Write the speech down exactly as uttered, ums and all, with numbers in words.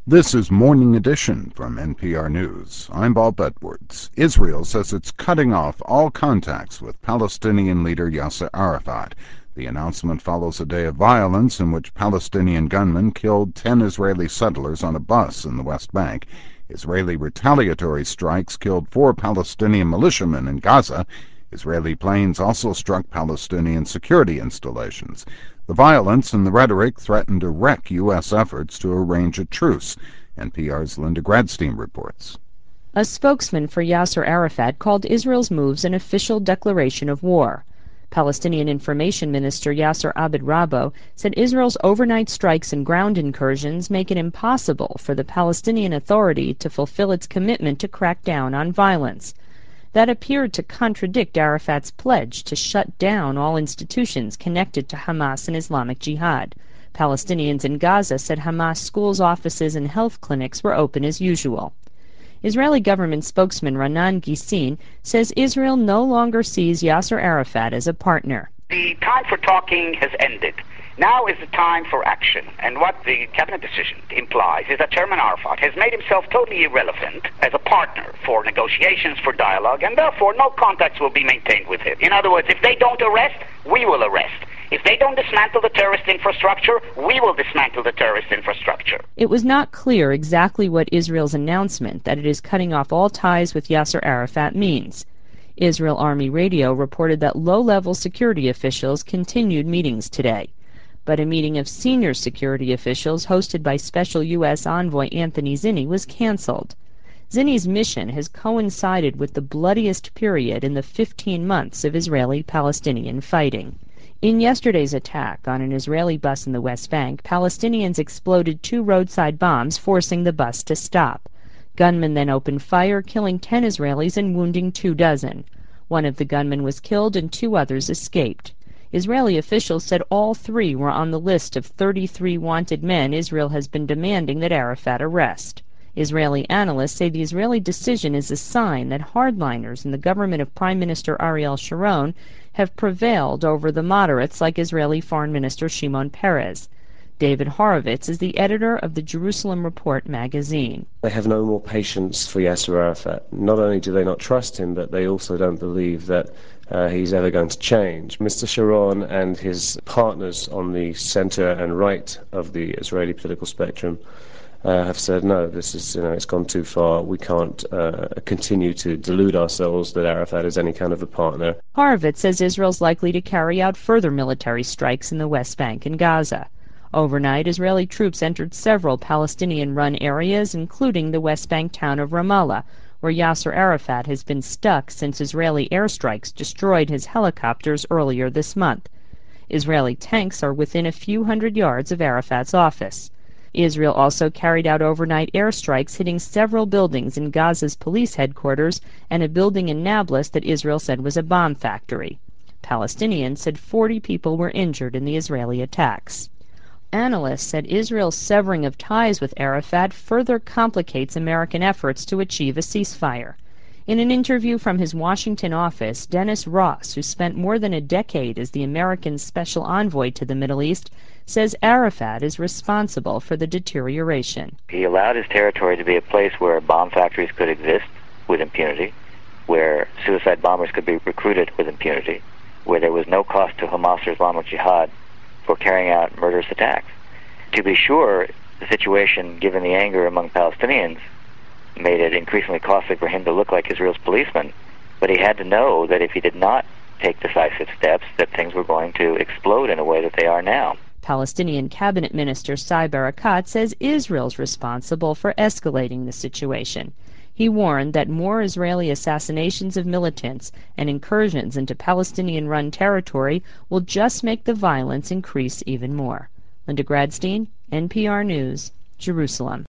This is Morning Edition from N P R News. I'm Bob Edwards. Israel says it's cutting off all contacts with Palestinian leader Yasser Arafat. The announcement follows a day of violence in which Palestinian gunmen killed ten Israeli settlers on a bus in the West Bank. Israeli retaliatory strikes killed four Palestinian militiamen in Gaza. Israeli planes also struck Palestinian security installations. The violence and the rhetoric threaten to wreck U S efforts to arrange a truce. N P R's Linda Gradstein reports. A spokesman for Yasser Arafat called Israel's moves an official declaration of war. Palestinian Information Minister Yasser Abed Rabo said Israel's overnight strikes and ground incursions make it impossible for the Palestinian Authority to fulfill its commitment to crack down on violence. That appeared to contradict Arafat's pledge to shut down all institutions connected to Hamas and Islamic Jihad. Palestinians in Gaza said Hamas schools, offices, and health clinics were open as usual. Israeli government spokesman Ra'nan Gissin says Israel no longer sees Yasser Arafat as a partner. The time for talking has ended. Now is the time for action. And what the cabinet decision implies is that Chairman Arafat has made himself totally irrelevant as a partner for negotiations, for dialogue, and therefore no contacts will be maintained with him. In other words, if they don't arrest, we will arrest. If they don't dismantle the terrorist infrastructure, we will dismantle the terrorist infrastructure. It was not clear exactly what Israel's announcement that it is cutting off all ties with Yasser Arafat means. Israel Army Radio reported that low-level security officials continued meetings today. But a meeting of senior security officials hosted by Special U S Envoy Anthony Zinni was canceled. Zinni's mission has coincided with the bloodiest period in the fifteen months of Israeli-Palestinian fighting. In yesterday's attack on an Israeli bus in the West Bank, Palestinians exploded two roadside bombs, forcing the bus to stop. Gunmen then opened fire, killing ten Israelis and wounding two dozen. One of the gunmen was killed and two others escaped. Israeli officials said all three were on the list of thirty-three wanted men Israel has been demanding that Arafat arrest. Israeli analysts say the Israeli decision is a sign that hardliners in the government of Prime Minister Ariel Sharon have prevailed over the moderates like Israeli Foreign Minister Shimon Peres. David Horowitz is the editor of the Jerusalem Report magazine. They have no more patience for Yasser Arafat. Not only do they not trust him, but they also don't believe that uh, he's ever going to change. Mister Sharon and his partners on the center and right of the Israeli political spectrum uh, have said, no, this is, you know, it's gone too far. We can't uh, continue to delude ourselves that Arafat is any kind of a partner. Horowitz says Israel's likely to carry out further military strikes in the West Bank and Gaza. Overnight, Israeli troops entered several Palestinian-run areas, including the West Bank town of Ramallah, where Yasser Arafat has been stuck since Israeli airstrikes destroyed his helicopters earlier this month. Israeli tanks are within a few hundred yards of Arafat's office. Israel also carried out overnight airstrikes hitting several buildings in Gaza's police headquarters and a building in Nablus that Israel said was a bomb factory. Palestinians said forty people were injured in the Israeli attacks. Analysts said Israel's severing of ties with Arafat further complicates American efforts to achieve a ceasefire. In an interview from his Washington office, Dennis Ross, who spent more than a decade as the American special envoy to the Middle East, says Arafat is responsible for the deterioration. He allowed his territory to be a place where bomb factories could exist with impunity, where suicide bombers could be recruited with impunity, where there was no cost to Hamas or Islamic Jihad for carrying out murderous attacks. To be sure, the situation, given the anger among Palestinians, made it increasingly costly for him to look like Israel's policeman, but he had to know that if he did not take decisive steps, that things were going to explode in a way that they are now. Palestinian Cabinet Minister Saeb Erekat says Israel's responsible for escalating the situation. He warned that more Israeli assassinations of militants and incursions into Palestinian-run territory will just make the violence increase even more. Linda Gradstein, N P R News, Jerusalem.